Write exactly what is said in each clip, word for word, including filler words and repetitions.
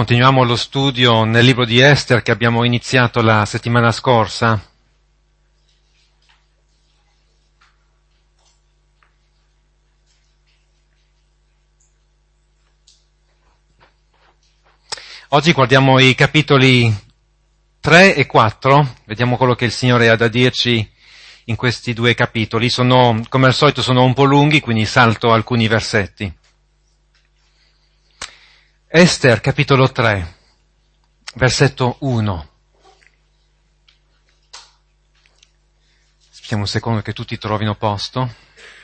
Continuiamo lo studio nel libro di Ester che abbiamo iniziato la settimana scorsa. Oggi guardiamo i capitoli tre e quattro, vediamo quello che il Signore ha da dirci in questi due capitoli. Sono, come al solito, sono un po' lunghi, quindi salto alcuni versetti. Ester, capitolo tre, versetto uno. Aspettiamo un secondo che tutti trovino posto.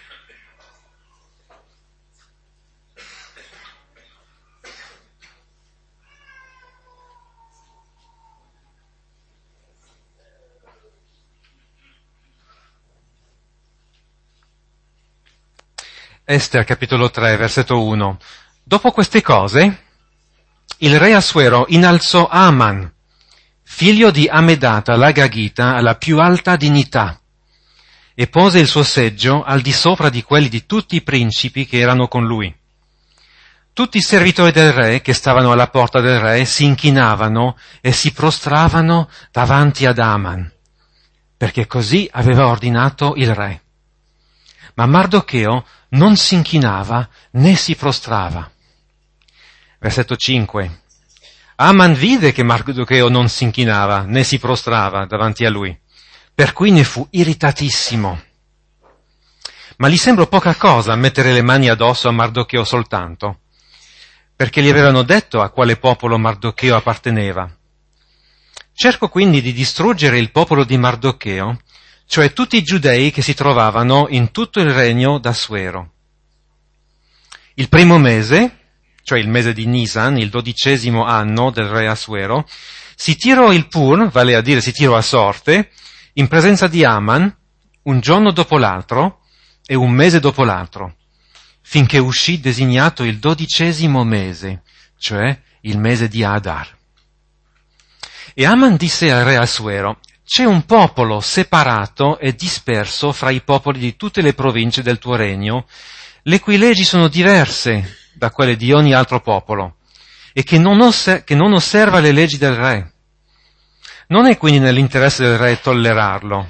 Ester, capitolo tre, versetto uno. Dopo queste cose, il re Assuero innalzò Aman, figlio di Amedata l'Agagita, alla più alta dignità, e pose il suo seggio al di sopra di quelli di tutti i principi che erano con lui. Tutti i servitori del re che stavano alla porta del re si inchinavano e si prostravano davanti ad Aman, perché così aveva ordinato il re. Ma Mardocheo non si inchinava né si prostrava. Versetto cinque. Aman vide che Mardocheo non si inchinava né si prostrava davanti a lui, per cui ne fu irritatissimo. Ma gli sembrò poca cosa mettere le mani addosso a Mardocheo soltanto, perché gli avevano detto a quale popolo Mardocheo apparteneva. Cerco quindi di distruggere il popolo di Mardocheo, cioè tutti i giudei che si trovavano in tutto il regno d'Assuero. Il primo mese, cioè il mese di Nisan, il dodicesimo anno del re Assuero, si tirò il pur, vale a dire si tirò a sorte, in presenza di Aman, un giorno dopo l'altro e un mese dopo l'altro, finché uscì designato il dodicesimo mese, cioè il mese di Adar. E Aman disse al re Assuero: c'è un popolo separato e disperso fra i popoli di tutte le province del tuo regno, le cui leggi sono diverse da quelle di ogni altro popolo, e che non, os- che non osserva le leggi del re. Non è quindi nell'interesse del re tollerarlo.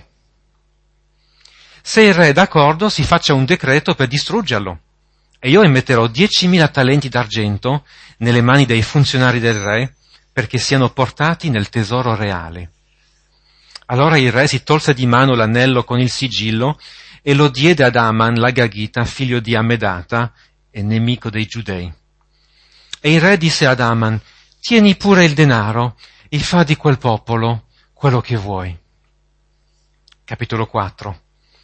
Se il re è d'accordo, si faccia un decreto per distruggerlo, e io emetterò diecimila talenti d'argento nelle mani dei funzionari del re, perché siano portati nel tesoro reale. Allora il re si tolse di mano l'anello con il sigillo e lo diede ad Aman l'Agagita, figlio di Amedata e nemico dei giudei. E il re disse ad Aman: tieni pure il denaro e fa di quel popolo quello che vuoi. Capitolo quattro.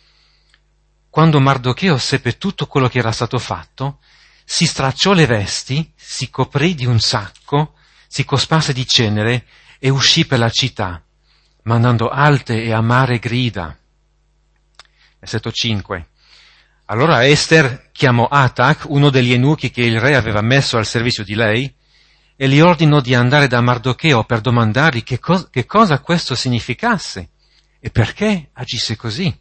Quando Mardocheo seppe tutto quello che era stato fatto, si stracciò le vesti, si coprì di un sacco, si cosparse di cenere e uscì per la città, mandando alte e amare grida. Versetto cinque. Allora Ester chiamò Atac, uno degli eunuchi che il re aveva messo al servizio di lei, e gli ordinò di andare da Mardocheo per domandargli che, co- che cosa questo significasse e perché agisse così.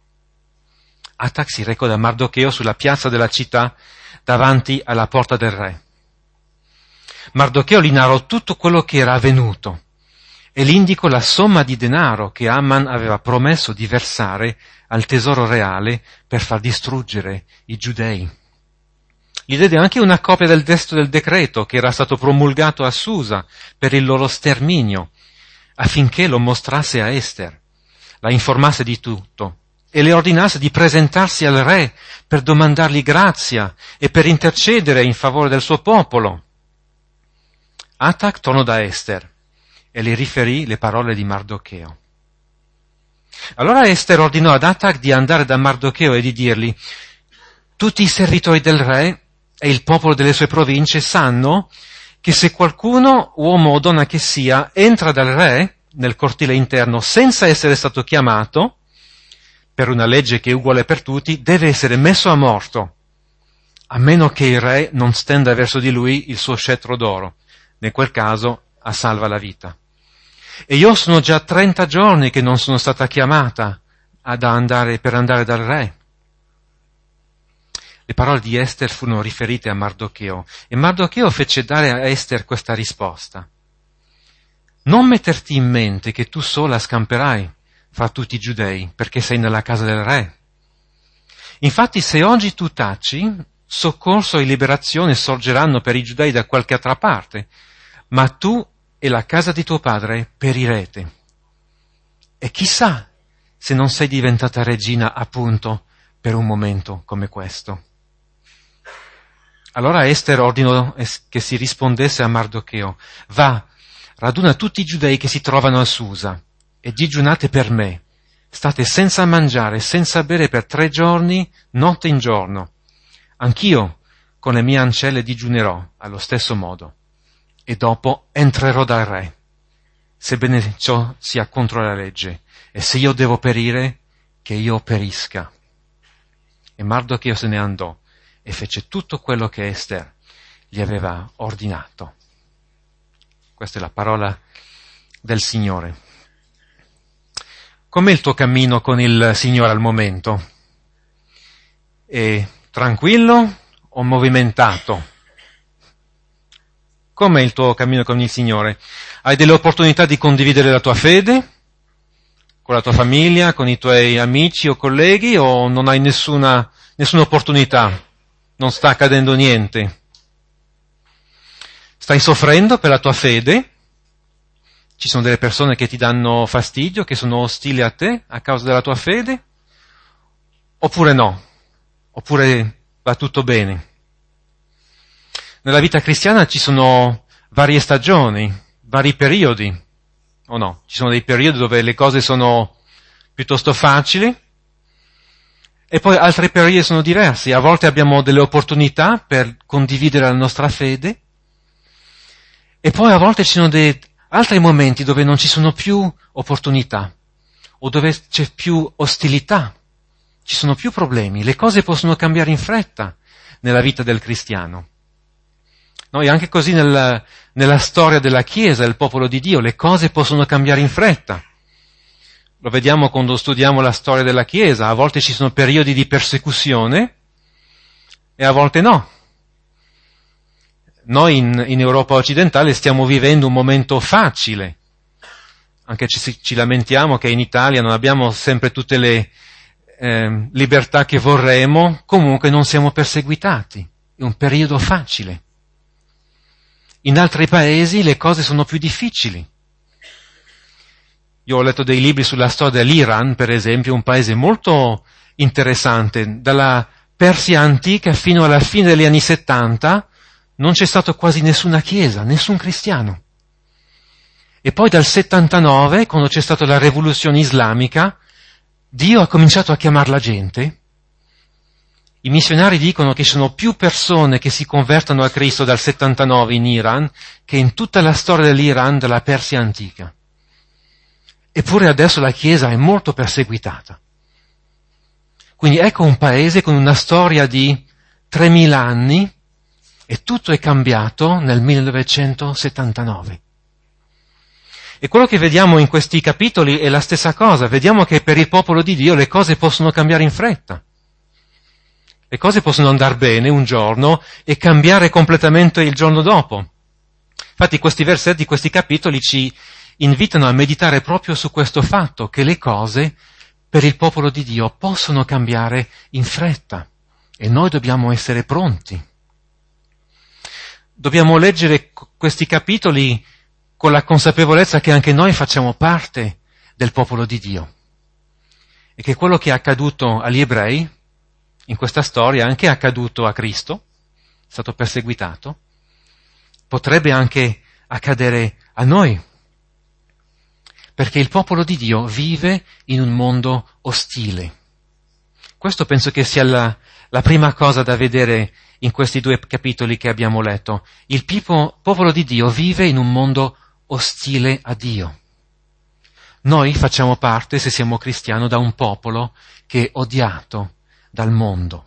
Atac si recò da Mardocheo sulla piazza della città davanti alla porta del re. Mardocheo gli narrò tutto quello che era avvenuto e gli indicò la somma di denaro che Aman aveva promesso di versare al tesoro reale per far distruggere i giudei. Gli diede anche una copia del testo del decreto che era stato promulgato a Susa per il loro sterminio, affinché lo mostrasse a Ester, la informasse di tutto e le ordinasse di presentarsi al re per domandargli grazia e per intercedere in favore del suo popolo. Atac tornò da Ester e le riferì le parole di Mardocheo. Allora Ester ordinò ad Atac di andare da Mardocheo e di dirgli: tutti i servitori del re e il popolo delle sue province sanno che se qualcuno, uomo o donna che sia, entra dal re nel cortile interno senza essere stato chiamato, per una legge che è uguale per tutti, deve essere messo a morto, a meno che il re non stenda verso di lui il suo scettro d'oro. In quel caso a salva la vita. E io sono già trenta giorni che non sono stata chiamata ad andare, per andare dal re. le parole di Ester furono riferite a Mardocheo e Mardocheo fece dare a Ester questa risposta. Non metterti in mente che tu sola scamperai fra tutti i giudei perché sei nella casa del re. Infatti se oggi tu taci, soccorso e liberazione sorgeranno per i giudei da qualche altra parte, ma tu e la casa di tuo padre perirete. E chissà se non sei diventata regina appunto per un momento come questo. Allora Ester ordinò che si rispondesse a Mardocheo: va, raduna tutti i giudei che si trovano a Susa e digiunate per me. State senza mangiare, senza bere per tre giorni, notte in giorno. Anch'io con le mie ancelle digiunerò allo stesso modo. E dopo entrerò dal re, sebbene ciò sia contro la legge. E se io devo perire, che io perisca. E Mardocheo se ne andò e fece tutto quello che Ester gli aveva ordinato. Questa è la parola del Signore. Com'è il tuo cammino con il Signore al momento? È tranquillo o movimentato? Com'è il tuo cammino con il Signore? Hai delle opportunità di condividere la tua fede con la tua famiglia, con i tuoi amici o colleghi, o non hai nessuna, nessuna opportunità? Non sta accadendo niente? Stai soffrendo per la tua fede? Ci sono delle persone che ti danno fastidio, che sono ostili a te a causa della tua fede? Oppure no? Oppure va tutto bene? Nella vita cristiana ci sono varie stagioni, vari periodi, o no? Ci sono dei periodi dove le cose sono piuttosto facili e poi altri periodi sono diversi. A volte abbiamo delle opportunità per condividere la nostra fede e poi a volte ci sono dei altri momenti dove non ci sono più opportunità o dove c'è più ostilità, ci sono più problemi. Le cose possono cambiare in fretta nella vita del cristiano. Noi anche così nella, nella storia della Chiesa, del popolo di Dio, le cose possono cambiare in fretta. Lo vediamo quando studiamo la storia della Chiesa. A volte ci sono periodi di persecuzione e a volte no. Noi in, in Europa occidentale stiamo vivendo un momento facile, anche ci, ci lamentiamo che in Italia non abbiamo sempre tutte le eh, libertà che vorremmo, comunque non siamo perseguitati, è un periodo facile. In altri paesi le cose sono più difficili. Io ho letto dei libri sulla storia dell'Iran, per esempio, un paese molto interessante. Dalla Persia antica fino alla fine degli anni settanta non c'è stato quasi nessuna chiesa, nessun cristiano. E poi dal settantanove, quando c'è stata la rivoluzione islamica, Dio ha cominciato a chiamare la gente. I missionari dicono che ci sono più persone che si convertono a Cristo dal settantanove in Iran che in tutta la storia dell'Iran della Persia antica. Eppure adesso la Chiesa è molto perseguitata. Quindi ecco un paese con una storia di tremila anni e tutto è cambiato nel millenovecentosettantanove. E quello che vediamo in questi capitoli è la stessa cosa. Vediamo che per il popolo di Dio le cose possono cambiare in fretta. Le cose possono andare bene un giorno e cambiare completamente il giorno dopo. Infatti questi versetti, questi capitoli ci invitano a meditare proprio su questo fatto, che le cose per il popolo di Dio possono cambiare in fretta e noi dobbiamo essere pronti. Dobbiamo leggere questi capitoli con la consapevolezza che anche noi facciamo parte del popolo di Dio e che quello che è accaduto agli ebrei in questa storia anche è accaduto a Cristo, è stato perseguitato, potrebbe anche accadere a noi, perché il popolo di Dio vive in un mondo ostile. Questo penso che sia la, la prima cosa da vedere in questi due capitoli che abbiamo letto. Il pipo, popolo di Dio vive in un mondo ostile a Dio. Noi facciamo parte, se siamo cristiani, da un popolo che è odiato dal mondo.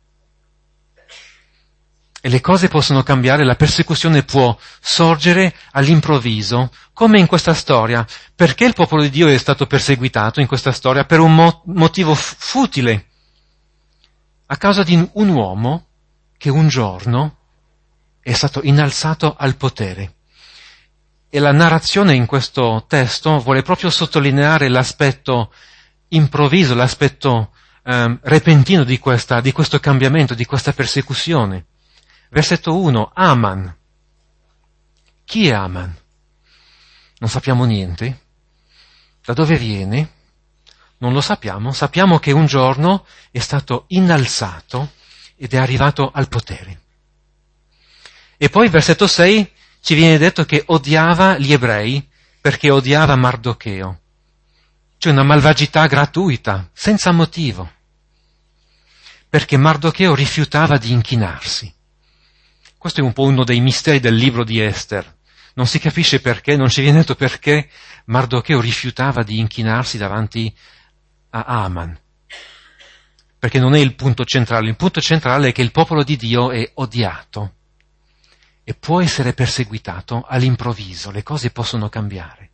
E le cose possono cambiare, la persecuzione può sorgere all'improvviso, come in questa storia. Perché il popolo di Dio è stato perseguitato in questa storia? Per un mo- motivo f- futile. a causa di un uomo che un giorno è stato innalzato al potere. E la narrazione in questo testo vuole proprio sottolineare l'aspetto improvviso, l'aspetto eh, repentino di, questa, di questo cambiamento, di questa persecuzione. Versetto uno, Aman. Chi è Aman? Non sappiamo niente. Da dove viene? Non lo sappiamo. Sappiamo che un giorno è stato innalzato ed è arrivato al potere. E poi versetto sei ci viene detto che odiava gli ebrei perché odiava Mardocheo. Cioè una malvagità gratuita, senza motivo. Perché Mardocheo rifiutava di inchinarsi. Questo è un po' uno dei misteri del libro di Ester. Non si capisce perché, non ci viene detto perché Mardocheo rifiutava di inchinarsi davanti a Aman. Perché non è il punto centrale. Il punto centrale è che il popolo di Dio è odiato e può essere perseguitato all'improvviso. Le cose possono cambiare.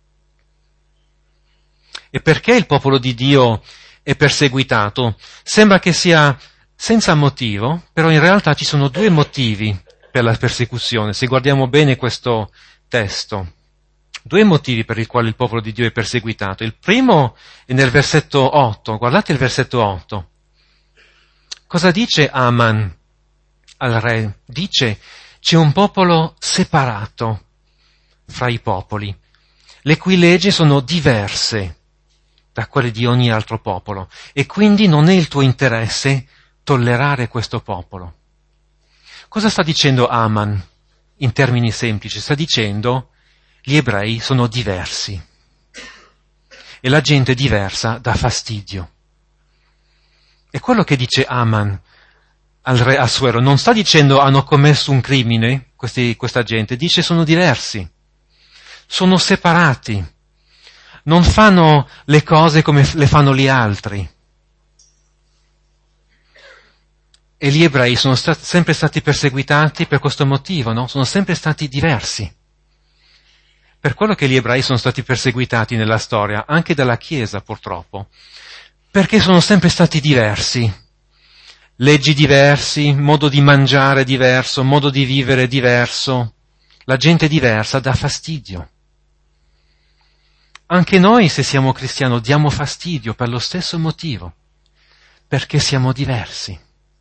E perché il popolo di Dio è perseguitato? Sembra che sia senza motivo, però in realtà ci sono due motivi per la persecuzione, se guardiamo bene questo testo. Due motivi per i quali il popolo di Dio è perseguitato. Il primo è nel versetto otto, guardate il versetto otto. Cosa dice Aman al re? Dice, c'è un popolo separato fra i popoli, le cui leggi sono diverse da quelle di ogni altro popolo, e quindi non è il tuo interesse tollerare questo popolo. Cosa sta dicendo Aman in termini semplici? Sta dicendo gli ebrei sono diversi e la gente diversa dà fastidio. E quello che dice Aman al re Assuero non sta dicendo hanno commesso un crimine, questi, questa gente, dice sono diversi, sono separati, non fanno le cose come le fanno gli altri. E gli ebrei sono stati, sempre stati perseguitati per questo motivo, no? Sono sempre stati diversi. Per quello che gli ebrei sono stati perseguitati nella storia, anche dalla Chiesa purtroppo, perché sono sempre stati diversi. Leggi diversi, modo di mangiare diverso, modo di vivere diverso. La gente diversa dà fastidio. Anche noi, se siamo cristiani, diamo fastidio per lo stesso motivo, perché siamo diversi.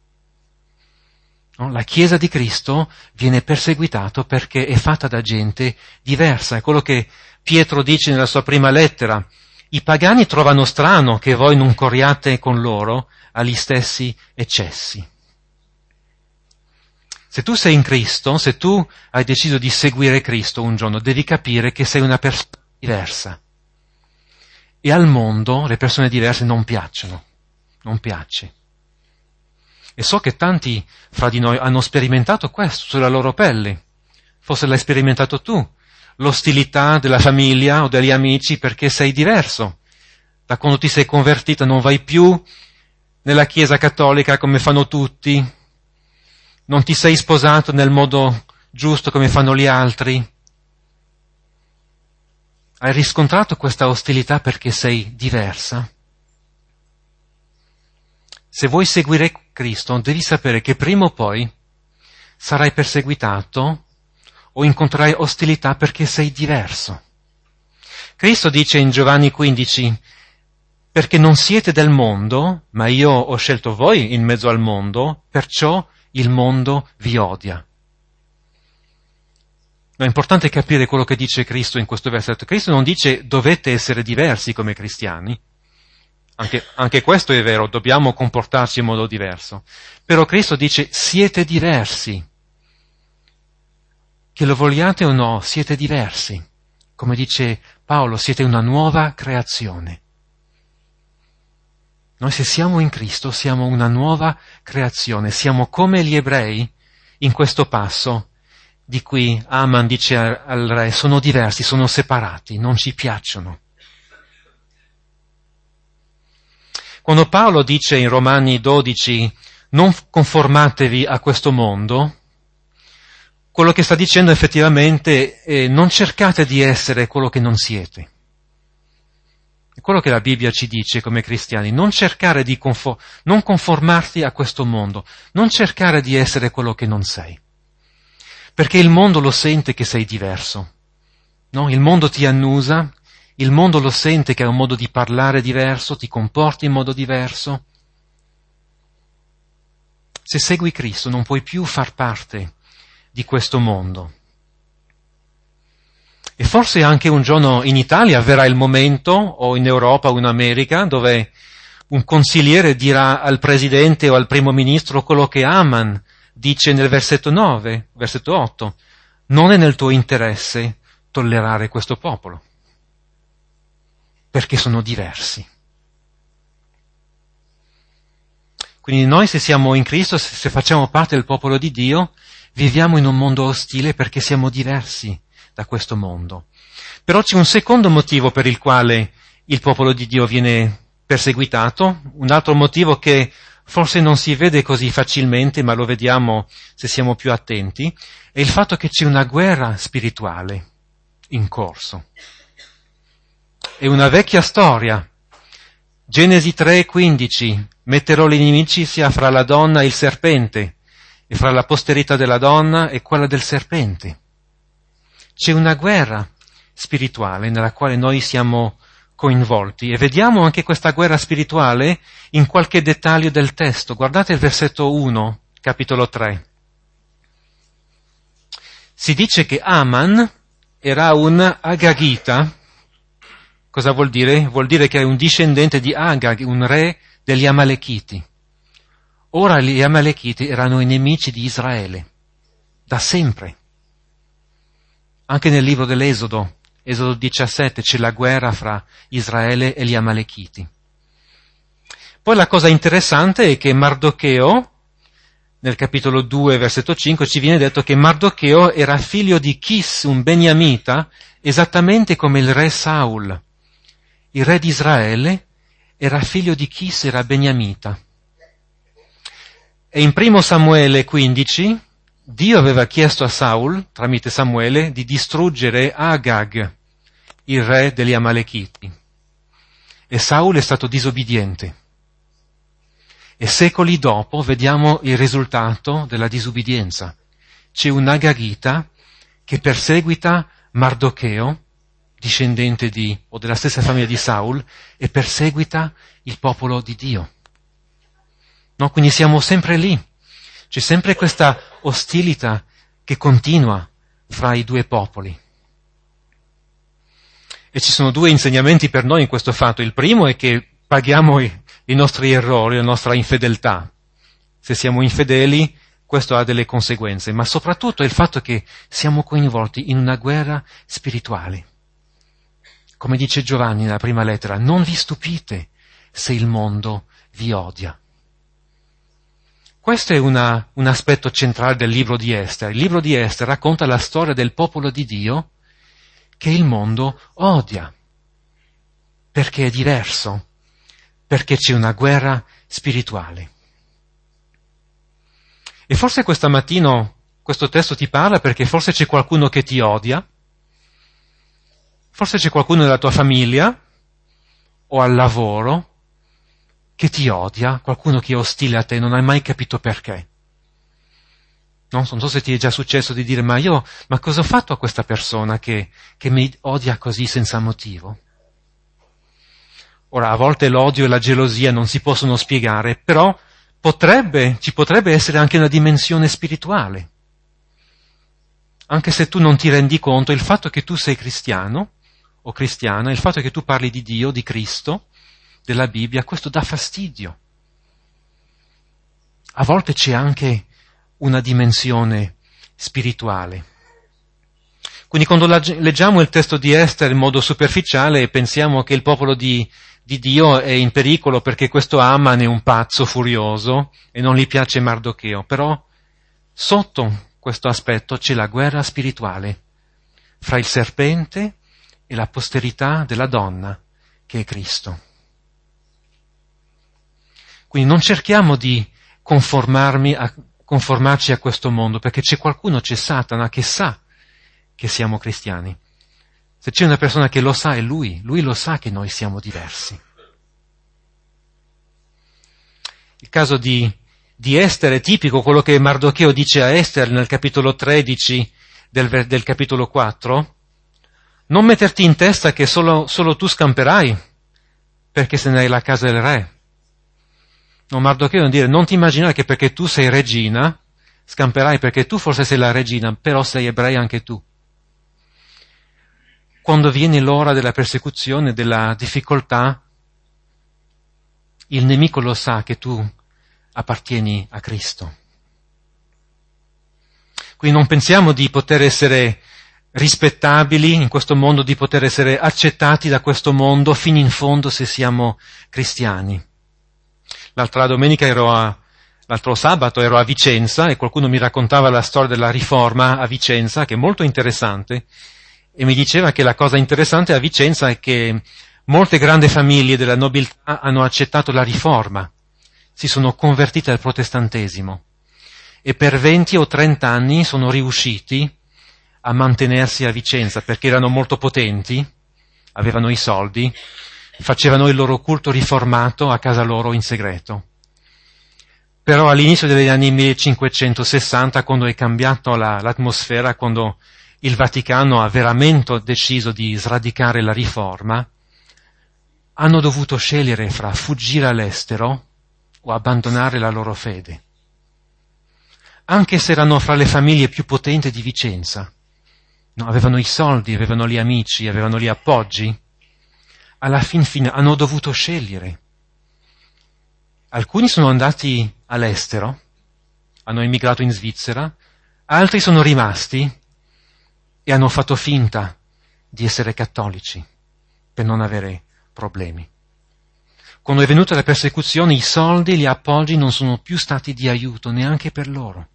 No? La Chiesa di Cristo viene perseguitata perché è fatta da gente diversa. È quello che Pietro dice nella sua prima lettera. I pagani trovano strano che voi non corriate con loro agli stessi eccessi. Se tu sei in Cristo, se tu hai deciso di seguire Cristo un giorno, devi capire che sei una persona diversa. E al mondo le persone diverse non piacciono, non piace. E so che tanti fra di noi hanno sperimentato questo sulla loro pelle. Forse l'hai sperimentato tu, l'ostilità della famiglia o degli amici perché sei diverso. Da quando ti sei convertita non vai più nella Chiesa cattolica come fanno tutti, non ti sei sposato nel modo giusto come fanno gli altri. Hai riscontrato questa ostilità perché sei diversa? Se vuoi seguire Cristo, devi sapere che prima o poi sarai perseguitato o incontrerai ostilità perché sei diverso. Cristo dice in Giovanni quindici, perché non siete del mondo, ma io ho scelto voi in mezzo al mondo, perciò il mondo vi odia. No, è importante capire quello che dice Cristo in questo versetto. Cristo non dice dovete essere diversi come cristiani. Anche, anche questo è vero, dobbiamo comportarci in modo diverso. Però Cristo dice siete diversi. Che lo vogliate o no, siete diversi. Come dice Paolo, siete una nuova creazione. Noi se siamo in Cristo siamo una nuova creazione, siamo come gli ebrei in questo passo di cui Aman dice al re, sono diversi, sono separati, non ci piacciono. Quando Paolo dice in Romani dodici, non conformatevi a questo mondo, quello che sta dicendo effettivamente è non cercate di essere quello che non siete. È quello che la Bibbia ci dice come cristiani, non cercare di confo- non conformarti a questo mondo, non cercare di essere quello che non sei. Perché il mondo lo sente che sei diverso, no? Il mondo ti annusa, il mondo lo sente che hai un modo di parlare diverso, ti comporti in modo diverso. Se segui Cristo non puoi più far parte di questo mondo. E forse anche un giorno in Italia verrà il momento, o in Europa o in America, dove un consigliere dirà al presidente o al primo ministro quello che Aman dice nel versetto nove, versetto otto, non è nel tuo interesse tollerare questo popolo, perché sono diversi. Quindi noi se siamo in Cristo, se facciamo parte del popolo di Dio, viviamo in un mondo ostile perché siamo diversi da questo mondo. Però c'è un secondo motivo per il quale il popolo di Dio viene perseguitato, un altro motivo che forse non si vede così facilmente, ma lo vediamo se siamo più attenti, è il fatto che c'è una guerra spirituale in corso. È una vecchia storia. Genesi tre quindici, metterò l'inimicizia fra la donna e il serpente, e fra la posterità della donna e quella del serpente. C'è una guerra spirituale nella quale noi siamo coinvolti e vediamo anche questa guerra spirituale in qualche dettaglio del testo. Guardate il versetto uno, capitolo tre. Si dice che Aman era un Agagita. Cosa vuol dire? Vuol dire che è un discendente di Agag, un re degli Amalechiti. Ora gli Amalechiti erano i nemici di Israele, da sempre. Anche nel libro dell'Esodo, Esodo diciassette, c'è la guerra fra Israele e gli Amalechiti. Poi la cosa interessante è che Mardocheo, nel capitolo due, versetto cinque, ci viene detto che Mardocheo era figlio di Chis, un beniamita, esattamente come il re Saul. Il re di Israele era figlio di Chis, era beniamita. E in primo Samuele quindici, Dio aveva chiesto a Saul, tramite Samuele, di distruggere Agag, il re degli Amalechiti. E Saul è stato disobbediente. E secoli dopo vediamo il risultato della disubbidienza. C'è un Agagita che perseguita Mardocheo, discendente di, o della stessa famiglia di Saul, e perseguita il popolo di Dio. No, quindi siamo sempre lì. C'è sempre questa ostilità che continua fra i due popoli. E ci sono due insegnamenti per noi in questo fatto. Il primo è che paghiamo i, i nostri errori, la nostra infedeltà. Se siamo infedeli, questo ha delle conseguenze, ma soprattutto è il fatto che siamo coinvolti in una guerra spirituale. Come dice Giovanni nella prima lettera, non vi stupite se il mondo vi odia. Questo è una, un aspetto centrale del libro di Ester. Il libro di Ester racconta la storia del popolo di Dio che il mondo odia, perché è diverso, perché c'è una guerra spirituale. E forse questa mattina questo testo ti parla perché forse c'è qualcuno che ti odia, forse c'è qualcuno nella tua famiglia o al lavoro che ti odia, qualcuno che è ostile a te, non hai mai capito perché. No? Non so se ti è già successo di dire, ma io, ma cosa ho fatto a questa persona che, che mi odia così senza motivo? Ora, a volte l'odio e la gelosia non si possono spiegare, però potrebbe, ci potrebbe essere anche una dimensione spirituale. Anche se tu non ti rendi conto, il fatto che tu sei cristiano o cristiana, il fatto che tu parli di Dio, di Cristo, della Bibbia, questo dà fastidio. A volte c'è anche una dimensione spirituale. Quindi quando leggiamo il testo di Ester in modo superficiale pensiamo che il popolo di, di Dio è in pericolo perché questo Aman è un pazzo furioso e non gli piace Mardocheo, però sotto questo aspetto c'è la guerra spirituale fra il serpente e la posterità della donna che è Cristo. Quindi non cerchiamo di conformarmi a, conformarci a questo mondo, perché c'è qualcuno, c'è Satana, che sa che siamo cristiani. Se c'è una persona che lo sa è lui, lui lo sa che noi siamo diversi. Il caso di, di Ester è tipico, quello che Mardocheo dice a Ester nel capitolo tredici del, del capitolo quattro. Non metterti in testa che solo, solo tu scamperai, perché se ne hai la casa del re. No, Mardocheo non dire, non ti immaginare che perché tu sei regina, scamperai perché tu forse sei la regina, però sei ebrea anche tu. Quando viene l'ora della persecuzione, della difficoltà, il nemico lo sa che tu appartieni a Cristo. Quindi non pensiamo di poter essere rispettabili in questo mondo, di poter essere accettati da questo mondo fino in fondo se siamo cristiani. L'altra domenica ero a, l'altro sabato ero a Vicenza e qualcuno mi raccontava la storia della Riforma a Vicenza, che è molto interessante, e mi diceva che la cosa interessante a Vicenza è che molte grandi famiglie della nobiltà hanno accettato la Riforma, si sono convertite al protestantesimo e per venti o trenta anni sono riusciti a mantenersi a Vicenza perché erano molto potenti, avevano i soldi, facevano il loro culto riformato a casa loro in segreto. Però all'inizio degli anni millecinquecentosessanta, quando è cambiata la, l'atmosfera, quando il Vaticano ha veramente deciso di sradicare la riforma, hanno dovuto scegliere fra fuggire all'estero o abbandonare la loro fede. Anche se erano fra le famiglie più potenti di Vicenza, no, avevano i soldi, avevano gli amici, avevano gli appoggi, alla fin fine hanno dovuto scegliere. Alcuni sono andati all'estero, hanno emigrato in Svizzera, altri sono rimasti e hanno fatto finta di essere cattolici per non avere problemi. Quando è venuta la persecuzione, i soldi, gli appoggi non sono più stati di aiuto neanche per loro.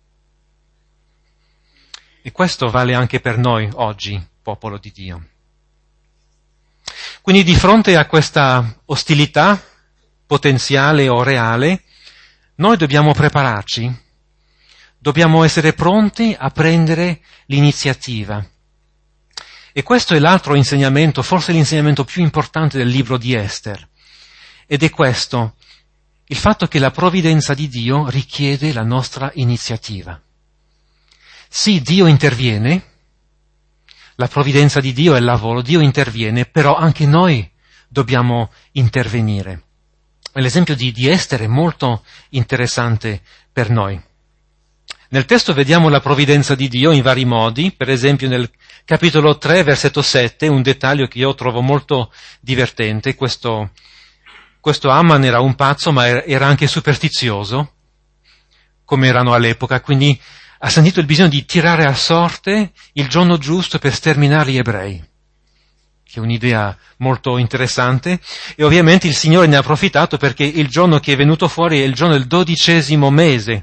E questo vale anche per noi oggi, popolo di Dio. Quindi di fronte a questa ostilità potenziale o reale, noi dobbiamo prepararci, dobbiamo essere pronti a prendere l'iniziativa. E questo è l'altro insegnamento, forse l'insegnamento più importante del libro di Ester. Ed è questo, il fatto che la provvidenza di Dio richiede la nostra iniziativa. Sì, Dio interviene, la provvidenza di Dio è il lavoro, Dio interviene, però anche noi dobbiamo intervenire. L'esempio di, di Ester è molto interessante per noi. Nel testo vediamo la provvidenza di Dio in vari modi, per esempio nel capitolo tre, versetto sette, un dettaglio che io trovo molto divertente. Questo, questo Aman era un pazzo, ma era anche superstizioso, come erano all'epoca, quindi ha sentito il bisogno di tirare a sorte il giorno giusto per sterminare gli ebrei, che è un'idea molto interessante, e ovviamente il Signore ne ha approfittato perché il giorno che è venuto fuori è il giorno del dodicesimo mese.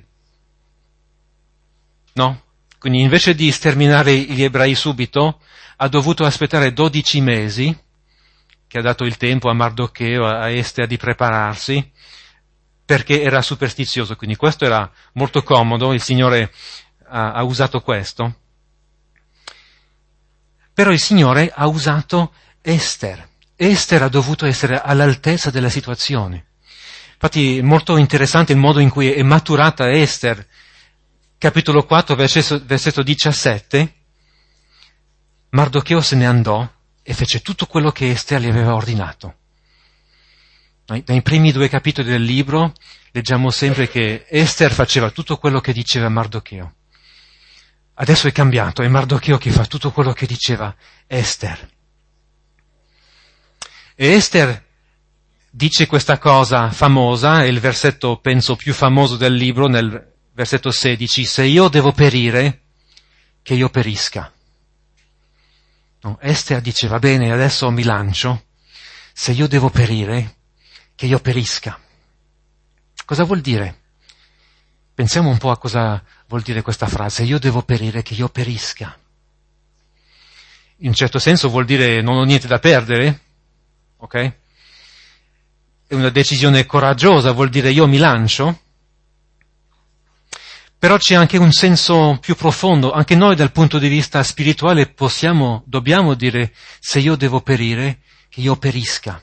No? Quindi invece di sterminare gli ebrei subito, ha dovuto aspettare dodici mesi, che ha dato il tempo a Mardocheo, a Ester di prepararsi, perché era superstizioso. Quindi questo era molto comodo, il Signore ha, ha usato questo. Però il Signore ha usato Ester. Ester ha dovuto essere all'altezza della situazione. Infatti è molto interessante il modo in cui è maturata Ester. Capitolo quattro, versetto, versetto diciassette, Mardocheo se ne andò e fece tutto quello che Ester gli aveva ordinato. Nei primi due capitoli del libro leggiamo sempre che Ester faceva tutto quello che diceva Mardocheo. Adesso è cambiato, è Mardocheo che fa tutto quello che diceva Ester. E Ester dice questa cosa famosa, è il versetto penso più famoso del libro, nel versetto sedici, se io devo perire, che io perisca. No, Ester dice, va bene, adesso mi lancio, se io devo perire, che io perisca. Cosa vuol dire? Pensiamo un po' a cosa vuol dire questa frase, io devo perire, che io perisca. In un certo senso vuol dire non ho niente da perdere, ok? È una decisione coraggiosa, vuol dire io mi lancio. Però c'è anche un senso più profondo. Anche noi dal punto di vista spirituale possiamo, dobbiamo dire, se io devo perire, che io perisca.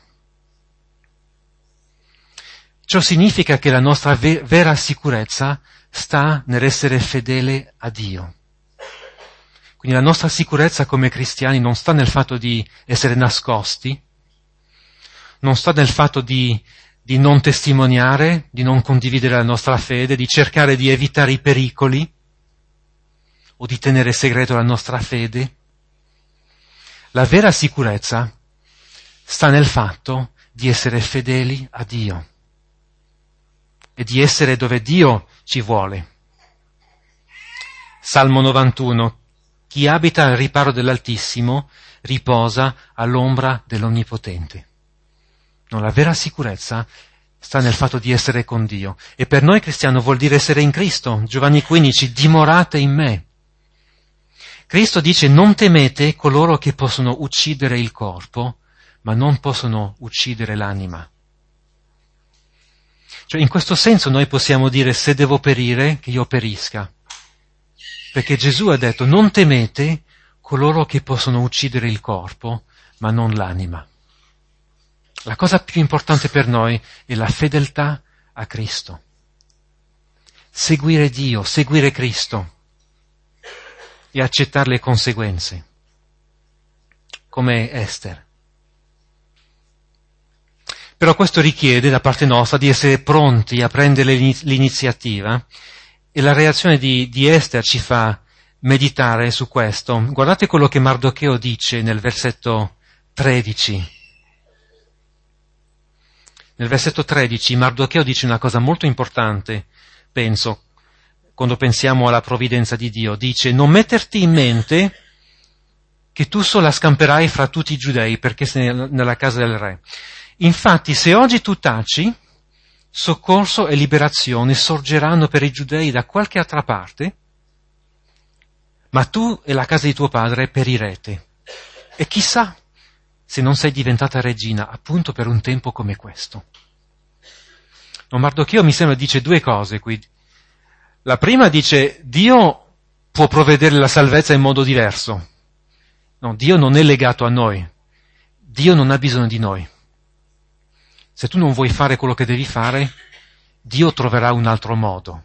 Ciò significa che la nostra ve- vera sicurezza sta nell'essere fedele a Dio. Quindi la nostra sicurezza come cristiani non sta nel fatto di essere nascosti, non sta nel fatto di, di non testimoniare, di non condividere la nostra fede, di cercare di evitare i pericoli o di tenere segreto la nostra fede. La vera sicurezza sta nel fatto di essere fedeli a Dio e di essere dove Dio ci vuole. Salmo novantuno. Chi abita al riparo dell'Altissimo riposa all'ombra dell'Onnipotente. No, la vera sicurezza sta nel fatto di essere con Dio. E per noi cristiani vuol dire essere in Cristo. Giovanni quindici, dimorate in me. Cristo dice, non temete coloro che possono uccidere il corpo, ma non possono uccidere l'anima. Cioè, in questo senso noi possiamo dire, se devo perire, che io perisca. Perché Gesù ha detto, non temete coloro che possono uccidere il corpo, ma non l'anima. La cosa più importante per noi è la fedeltà a Cristo. Seguire Dio, seguire Cristo e accettare le conseguenze, come Ester. Però questo richiede da parte nostra di essere pronti a prendere l'iniziativa. E la reazione di, di Ester ci fa meditare su questo. Guardate quello che Mardocheo dice nel versetto tredici. Nel versetto tredici Mardocheo dice una cosa molto importante, penso, quando pensiamo alla provvidenza di Dio. Dice, non metterti in mente che tu sola scamperai fra tutti i giudei perché sei nella casa del re. Infatti, se oggi tu taci, soccorso e liberazione sorgeranno per i giudei da qualche altra parte, ma tu e la casa di tuo padre perirete. E chissà se non sei diventata regina appunto per un tempo come questo. No, Mardocheo mi sembra dice due cose qui. La prima dice, Dio può provvedere la salvezza in modo diverso. No, Dio non è legato a noi. Dio non ha bisogno di noi. Se tu non vuoi fare quello che devi fare, Dio troverà un altro modo.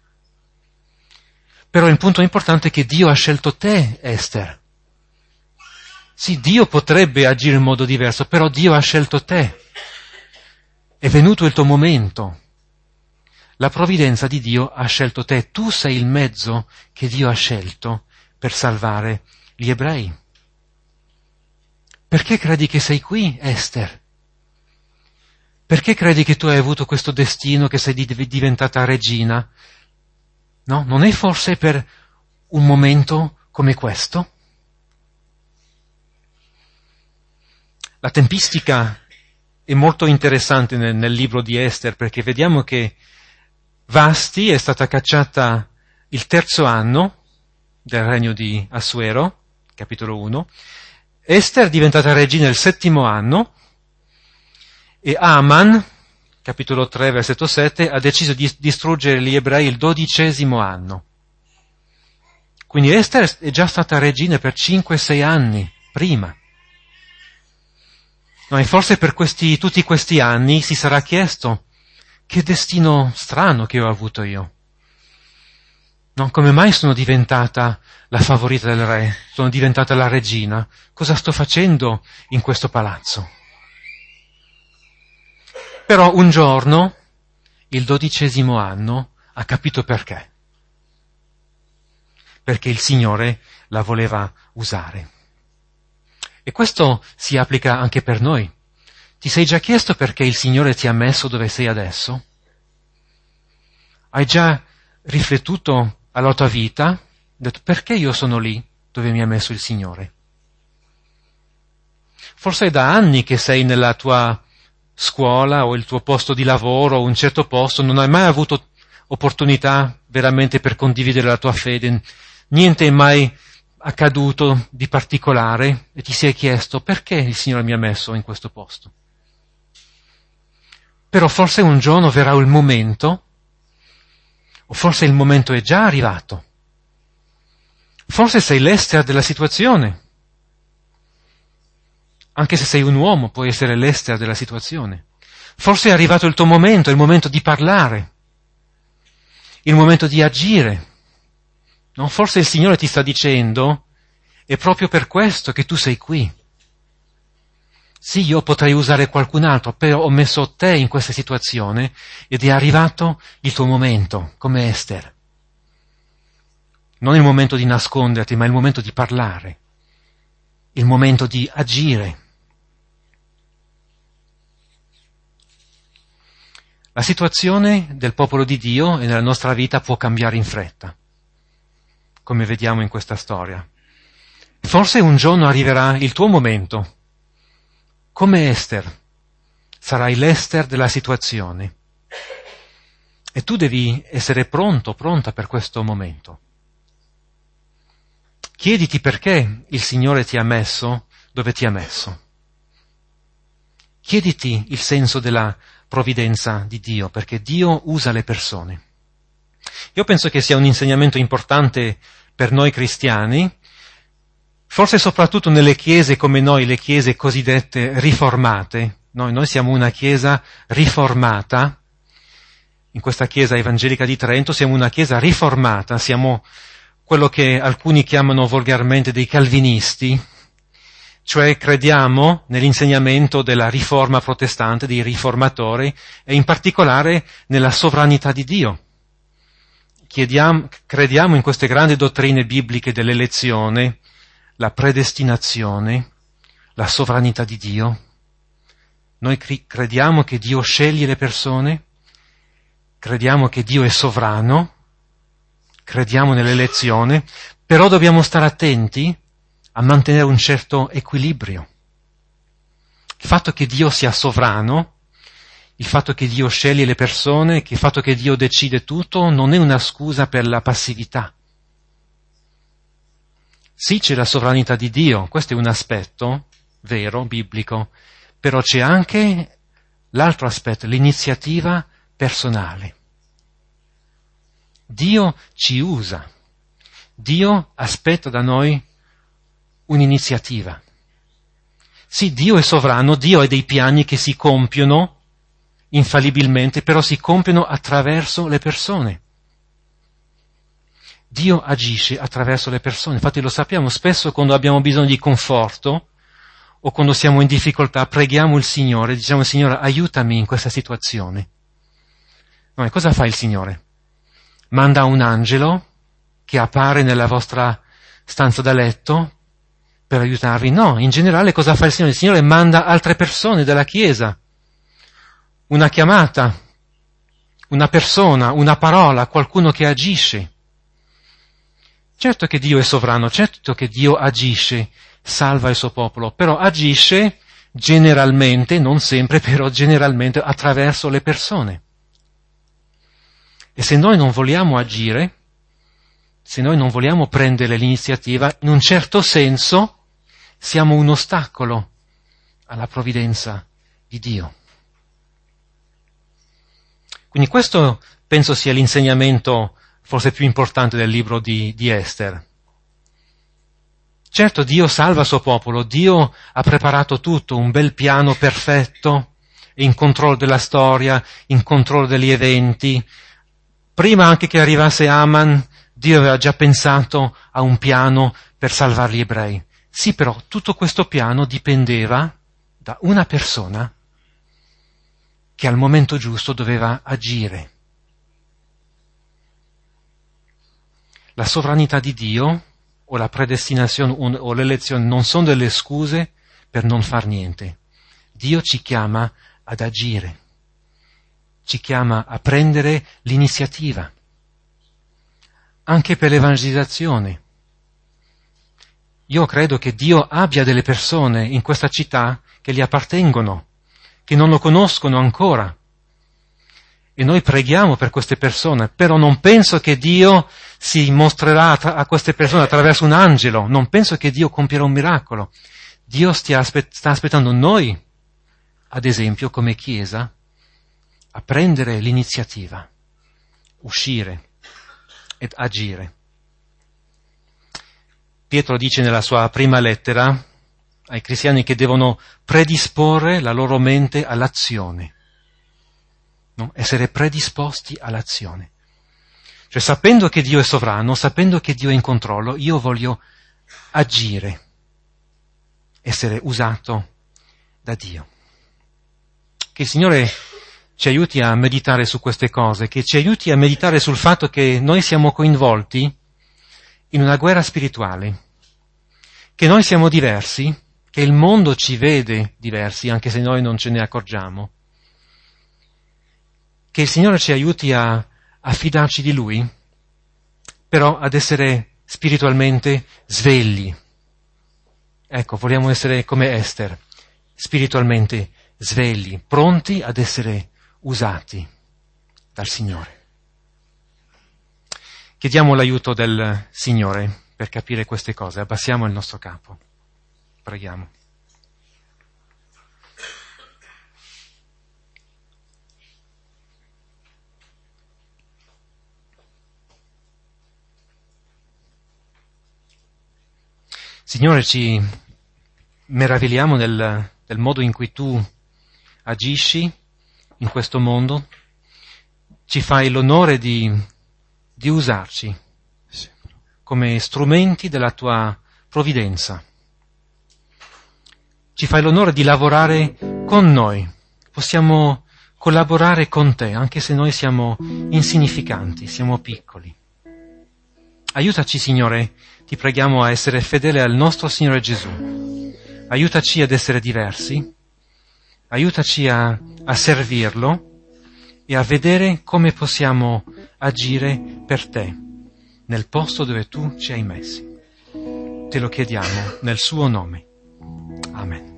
Però il punto importante è che Dio ha scelto te, Ester. Sì, Dio potrebbe agire in modo diverso, però Dio ha scelto te. È venuto il tuo momento. La provvidenza di Dio ha scelto te. Tu sei il mezzo che Dio ha scelto per salvare gli ebrei. Perché credi che sei qui, Ester? Perché credi che tu hai avuto questo destino, che sei diventata regina? No? Non è forse per un momento come questo? La tempistica è molto interessante nel, nel libro di Ester, perché vediamo che Vasti è stata cacciata il terzo anno del regno di Assuero, capitolo uno. Ester è diventata regina il settimo anno, e Aman, capitolo tre, versetto sette, ha deciso di distruggere gli ebrei il dodicesimo anno. Quindi Ester è già stata regina per cinque sei anni prima. No, e forse per questi, tutti questi anni si sarà chiesto, che destino strano che ho avuto io. No, come mai sono diventata la favorita del re? Sono diventata la regina? Cosa sto facendo in questo palazzo? Però un giorno, il dodicesimo anno, ha capito perché. Perché il Signore la voleva usare. E questo si applica anche per noi. Ti sei già chiesto perché il Signore ti ha messo dove sei adesso? Hai già riflettuto alla tua vita? Detto, perché io sono lì dove mi ha messo il Signore? Forse è da anni che sei nella tua scuola o il tuo posto di lavoro o un certo posto, non hai mai avuto opportunità veramente per condividere la tua fede, niente è mai accaduto di particolare e ti sei chiesto perché il Signore mi ha messo in questo posto. Però forse un giorno verrà il momento, O forse il momento è già arrivato. Forse sei l'Ester della situazione. Anche se sei un uomo, puoi essere l'Ester della situazione. Forse è arrivato il tuo momento, il momento di parlare, il momento di agire. No? Forse il Signore ti sta dicendo, è proprio per questo che tu sei qui. Sì, io potrei usare qualcun altro, però ho messo te in questa situazione ed è arrivato il tuo momento, come Ester. Non il momento di nasconderti, ma il momento di parlare, il momento di agire. La situazione del popolo di Dio e nella nostra vita può cambiare in fretta, come vediamo in questa storia. Forse un giorno arriverà il tuo momento. Come Ester, sarai l'Ester della situazione. E tu devi essere pronto, pronta per questo momento. Chiediti perché il Signore ti ha messo dove ti ha messo. Chiediti il senso della provvidenza di Dio, perché Dio usa le persone. Io penso che sia un insegnamento importante per noi cristiani, forse soprattutto nelle chiese come noi, le chiese cosiddette riformate. Noi, noi siamo una chiesa riformata, in questa chiesa evangelica di Trento siamo una chiesa riformata, siamo quello che alcuni chiamano volgarmente dei calvinisti, cioè crediamo nell'insegnamento della riforma protestante, dei riformatori, e in particolare nella sovranità di Dio. Chiediamo, crediamo in queste grandi dottrine bibliche dell'elezione, la predestinazione, la sovranità di Dio. Noi cri- crediamo che Dio sceglie le persone, crediamo che Dio è sovrano, crediamo nell'elezione, però dobbiamo stare attenti a mantenere un certo equilibrio. Il fatto che Dio sia sovrano, il fatto che Dio sceglie le persone, il fatto che Dio decide tutto, non è una scusa per la passività. Sì, c'è la sovranità di Dio, questo è un aspetto vero, biblico, però c'è anche l'altro aspetto, l'iniziativa personale. Dio ci usa, Dio aspetta da noi un'iniziativa. Sì, Dio è sovrano, Dio ha dei piani che si compiono infallibilmente, però si compiono attraverso le persone. Dio agisce attraverso le persone, infatti lo sappiamo, spesso quando abbiamo bisogno di conforto o quando siamo in difficoltà preghiamo il Signore, diciamo Signore aiutami in questa situazione. No, e cosa fa il Signore? Manda un angelo che appare nella vostra stanza da letto per aiutarvi? No, in generale cosa fa il Signore? Il Signore manda altre persone della Chiesa, una chiamata, una persona, una parola, qualcuno che agisce. Certo che Dio è sovrano, certo che Dio agisce, salva il suo popolo, però agisce generalmente, non sempre, però generalmente attraverso le persone. E se noi non vogliamo agire, se noi non vogliamo prendere l'iniziativa, in un certo senso siamo un ostacolo alla provvidenza di Dio. Quindi questo penso sia l'insegnamento forse più importante del libro di, di Ester. Certo, Dio salva il suo popolo, Dio ha preparato tutto, un bel piano perfetto, è in controllo della storia, in controllo degli eventi. Prima anche che arrivasse Aman, Dio aveva già pensato a un piano per salvare gli ebrei. Sì, però tutto questo piano dipendeva da una persona che al momento giusto doveva agire. La sovranità di Dio o la predestinazione o l'elezione non sono delle scuse per non far niente. Dio ci chiama ad agire, ci chiama a prendere l'iniziativa, anche per l'evangelizzazione. Io credo che Dio abbia delle persone in questa città che gli appartengono, che non lo conoscono ancora. E noi preghiamo per queste persone, però non penso che Dio si mostrerà a queste persone attraverso un angelo, non penso che Dio compierà un miracolo. Dio stia aspett- sta aspettando noi, ad esempio, come Chiesa, a prendere l'iniziativa, uscire, ed agire. Pietro dice nella sua prima lettera ai cristiani che devono predisporre la loro mente all'azione, no? Essere predisposti all'azione. Cioè, sapendo che Dio è sovrano, sapendo che Dio è in controllo, io voglio agire, essere usato da Dio. Che il Signore ci aiuti a meditare su queste cose, che ci aiuti a meditare sul fatto che noi siamo coinvolti in una guerra spirituale, che noi siamo diversi, che il mondo ci vede diversi, anche se noi non ce ne accorgiamo. Che il Signore ci aiuti a, a fidarci di Lui, però ad essere spiritualmente svegli. Ecco, vogliamo essere come Ester, spiritualmente svegli, pronti ad essere usati dal Signore. Chiediamo l'aiuto del Signore per capire queste cose. Abbassiamo il nostro capo. Preghiamo. Signore, ci meravigliamo del, del modo in cui Tu agisci in questo mondo. Ci fai l'onore di, di usarci come strumenti della Tua provvidenza. Ci fai l'onore di lavorare con noi. Possiamo collaborare con Te, anche se noi siamo insignificanti, siamo piccoli. Aiutaci, Signore, ti preghiamo a essere fedele al nostro Signore Gesù. Aiutaci ad essere diversi. Aiutaci a, a servirlo e a vedere come possiamo agire per Te, nel posto dove Tu ci hai messi. Te lo chiediamo nel Suo nome. Amen.